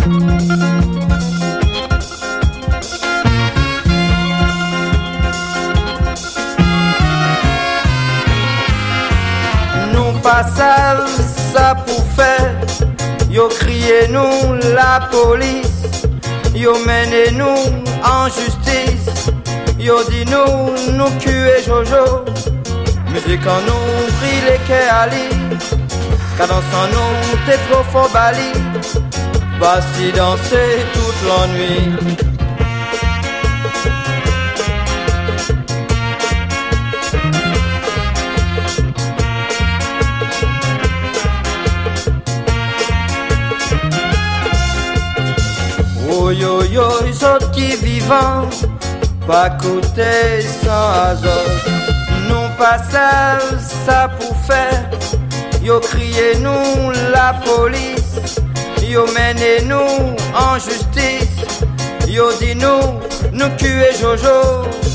Pas ça pour faire. Yo crié nous la police, yo mené nous en justice, yo dit nous cuer Jojo. Musique en nous brille les quais Ali, cadence en nous t'es trop fort Bali, va si danser toute l'ennui. Oh yo yo, ils autres qui vivants, pas coûter sans azot. Nous pas ça pour faire. Yo crié nous la police, yo mené nous en justice, yo dit nous cuer Jojo.